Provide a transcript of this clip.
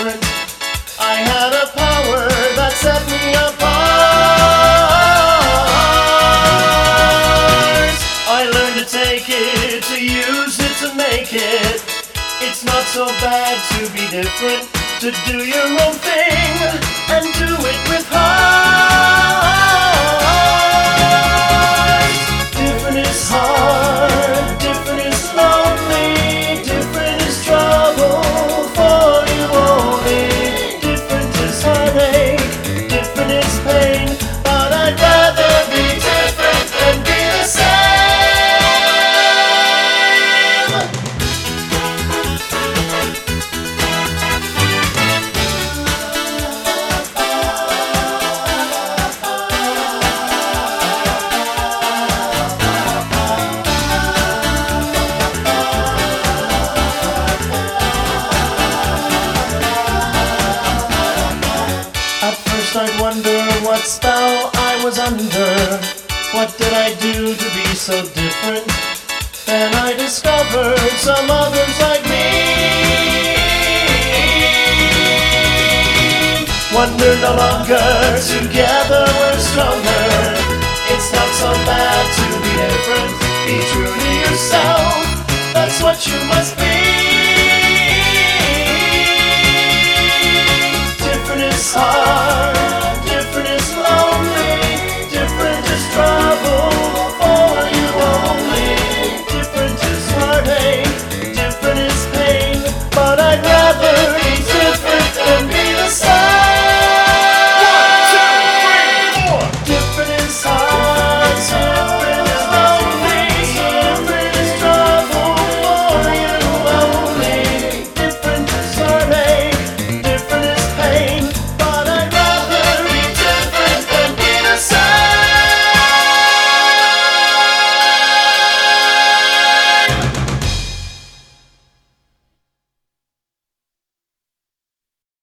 different. I had a power that set me apart. I learned to take it, to use it, to make it. It's not so bad to be different, to do your own thing and do it with heart. Different is hard, different is lonely, different is trouble for you only. Different is heartache, different is pain, but I'd rather be different than be the same. At first I'd wonder what spell I was under. What did I do to be so different? Then I discovered some others like me. Wonder no longer, together we're stronger. It's not so bad to be different. Be true to yourself, that's what you